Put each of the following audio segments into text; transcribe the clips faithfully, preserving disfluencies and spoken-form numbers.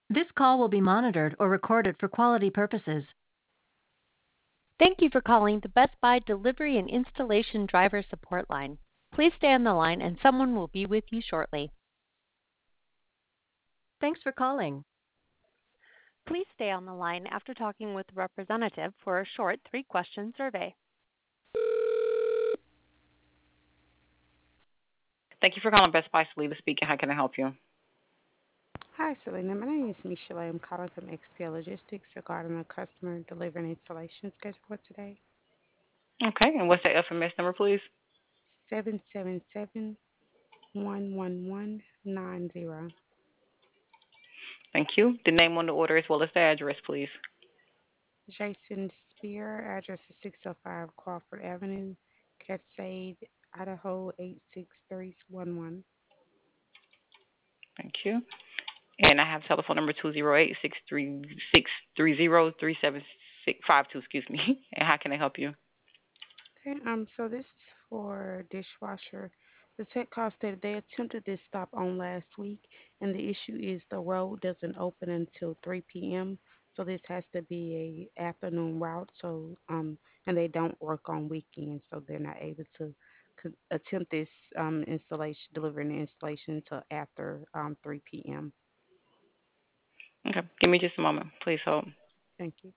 This call will be monitored or recorded for quality purposes. Thank you for calling the Best Buy Delivery and Installation Driver Support Line. Please stay on the line and someone will be with you shortly. Thanks for calling. Please stay on the line after talking with a representative for a short three-question survey. Thank you for calling Best Buy. Salida speaking. How can I help you? Hi, Selena. My name is Michelle. I'm calling from X P L Logistics regarding a customer delivery and installation schedule for today. Okay, and what's the F M S number, please? seven seven seven, one one one, nine zero. Thank you. The name on the order as well as the address, please. Jason Spear, address is six oh five Crawford Avenue, Cascade, Idaho eight six three one one. Thank you. And I have telephone number two zero eight six three six three zero three seven six five two. Excuse me. And how can I help you? Okay, um, so this is for dishwasher. The tech call stated they attempted this stop on last week, and the issue is the road doesn't open until three p m. So this has to be a afternoon route. So um, and they don't work on weekends, so they're not able to co- attempt this um installation, delivering the installation until after um three p m. Okay, give me just a moment. Please hold. Thank you.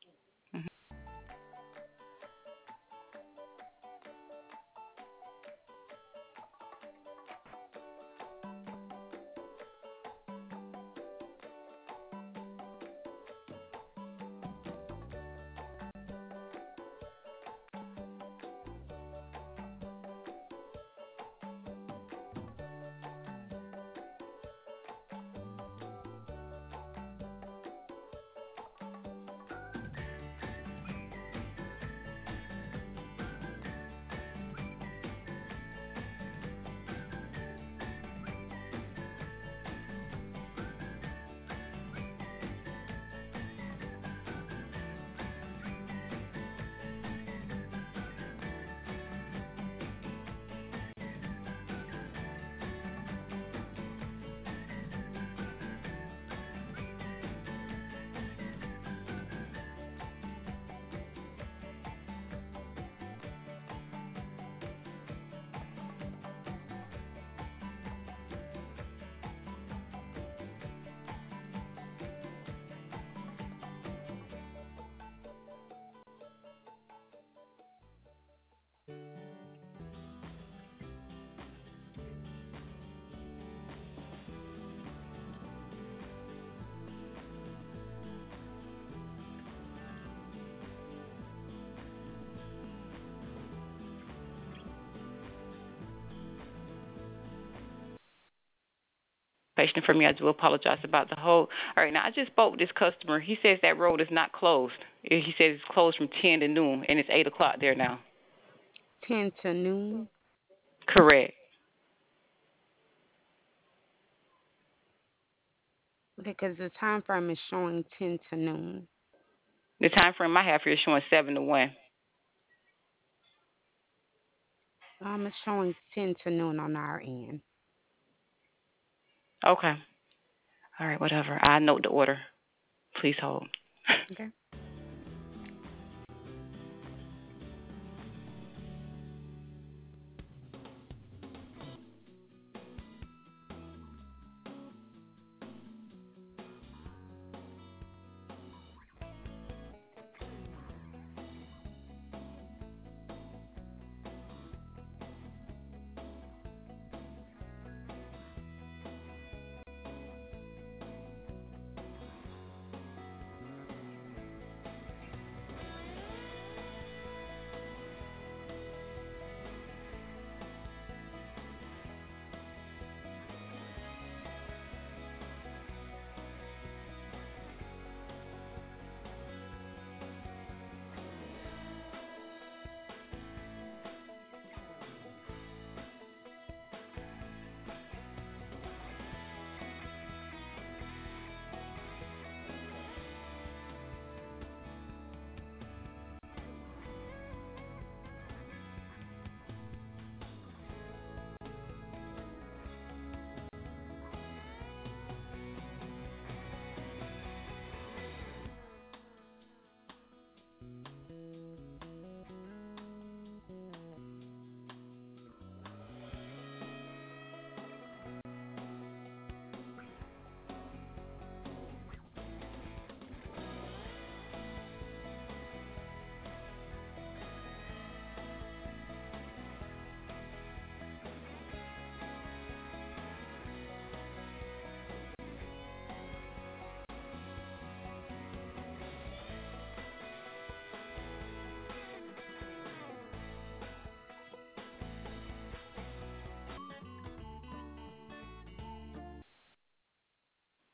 Patient for me, I do apologize about the hold. All right, now I just spoke with this customer. He says that road is not closed. He says it's closed from ten to noon, and it's eight o'clock there now. ten to noon. Correct. Okay, because the time frame is showing ten to noon. The time frame I have here is showing seven to one. Um, it's showing ten to noon on our end. Okay. All right, whatever. I note the order. Please hold. Okay.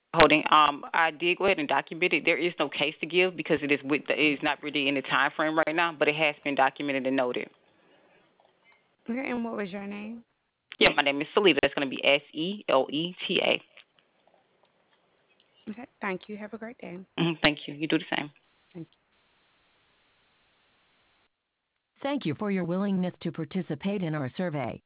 Holding. Um, I did go ahead and document it. There is no case to give because it is with the, it is not really in the time frame right now, but it has been documented and noted. Okay, and what was your name? Yeah, my name is Seleta. That's going to be S E L E T A. Okay, thank you. Have a great day. Mm-hmm. Thank you. You do the same. Thank you. Thank you for your willingness to participate in our survey.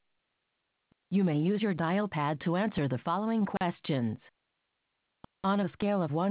You may use your dial pad to answer the following questions. On a scale of one